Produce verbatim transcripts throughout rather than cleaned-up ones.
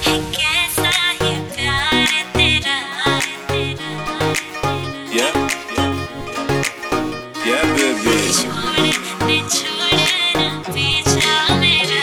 कैसा ये प्यार तेरा Yeah, yeah, baby. छोड़ ने छोड़ ना पीछा मेरा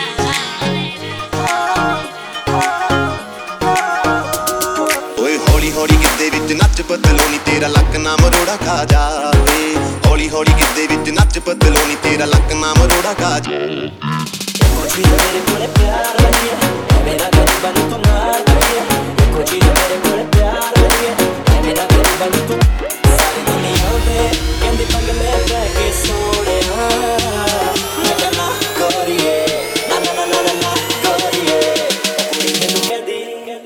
ਓਏ ਹੌਲੀ ਹੌਲੀ ਗਿੱਧੇ ਵਿੱਚ ਨੱਚ ਬਦਲੋਨੀ ਤੇਰਾ ਲੱਕ ਨਾ ਮਰੋੜਾ ਖਾ ਜਾਵੇ ਹੌਲੀ ਹੌਲੀ ਗਿੱਧੇ ਵਿੱਚ ਨੱਚ ਬਦਲੋਨੀ ਤੇਰਾ ਲੱਕ ਨਾ ਮਰੋੜਾ ਖਾ ਜਾਵੇ ਕੁਛ ਮੇਰੇ ਕੋਲ ਪਿਆਰ ਨਹੀਂ ਹੈ ਮੇਰਾ ਗਰੀਬਾਂ ਨੂੰ ਤੂੰ ਮਾਰ ਦੇ ਕੁਛ ਮੇਰੇ ਕੋਲ ਪਿਆਰ ਨਹੀਂ ਹੈ ਮੇਰਾ ਗਰੀਬਾਂ ਨੂੰ ਤੂੰ ਸਾਰੀ ਦੁਨੀਆ ਦੇ ਕਹਿੰਦੇ ਪੰਗਲੇ ਪੈ ਕੇ ਸੋਹਣਿਆ ਨਾ ਨਾ ਕਰੀਏ ਨਾ ਨਾ ਨਾ ਨਾ ਨਾ ਕਰੀਏ ਕੁੜੀ ਮੈਨੂੰ ਕਹਦੀ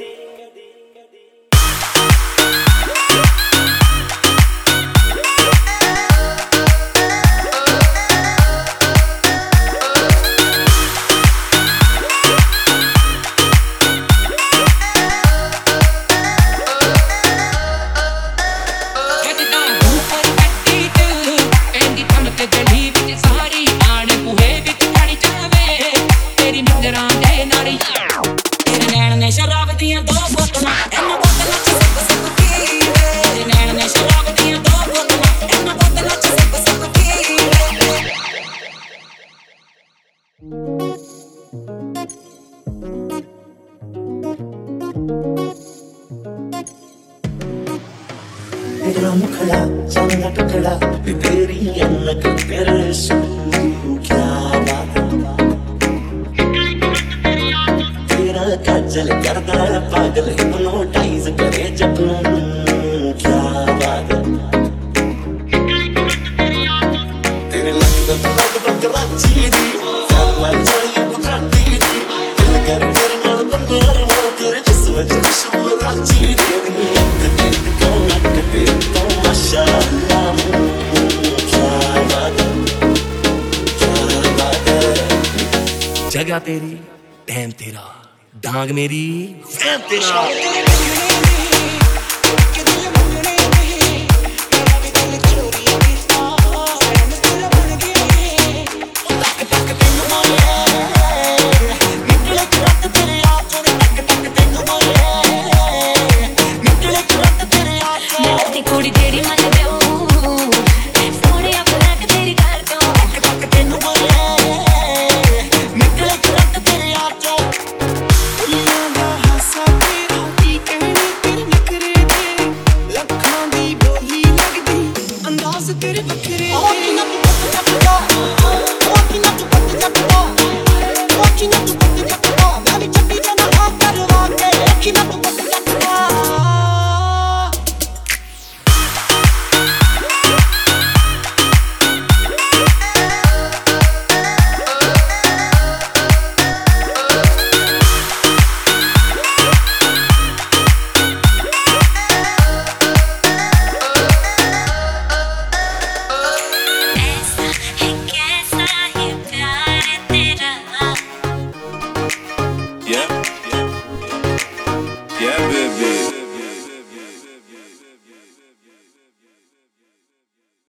शराब दियां दो बोतलां इन्हां बोतलां च सिप सिप पी तेरे नैन ने शराब दियां दो बोतलां इन्हां बोतलां च सिप सिप पी तेरा मुखड़ा चंगा टुकड़ा तेरी अनक तेरे सू क्या बात काजल करदा पागल हिप्नोटाइज करे जब नूं क्या बात तेरे लग लग लग राची दी साला चली बुखाती दी दिल कर कर मन बंदर मार तेरे जिस्म च शू राची दी लग दिल को नक ते तो माशाअल्लाह क्या बात क्या बात जगह तेरी टाइम तेरा डांग मेरी फैन तेरा